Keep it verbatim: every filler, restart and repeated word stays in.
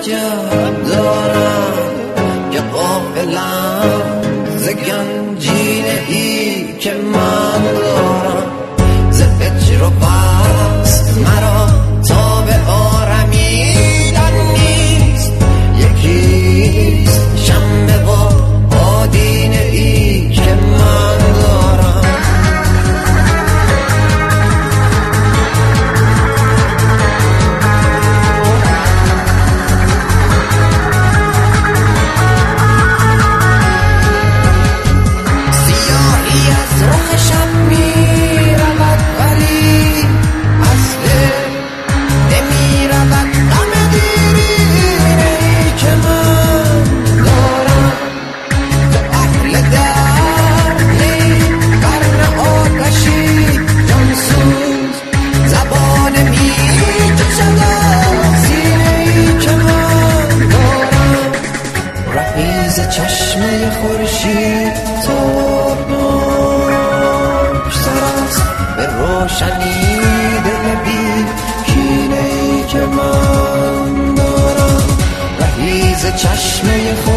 عجب دارم که غافلم ز گنجینه ای که من دارم. ز فکر و بست مرا تا به آرمیدن نیست، یکیست شنبه و آدینه ای که من دارم. سیاهی از رخ شب می رود ولی از دل نمی رود غم دیرینه ای که من دارم. تو اهل دردی قرن آتشی جانسوز، زبان می کشد از سینه ای که من دارم. رهی ز چشمه خورشید تابناک سر است به روشنی دل بی کینه ای که من دارم. رهی ز چشمه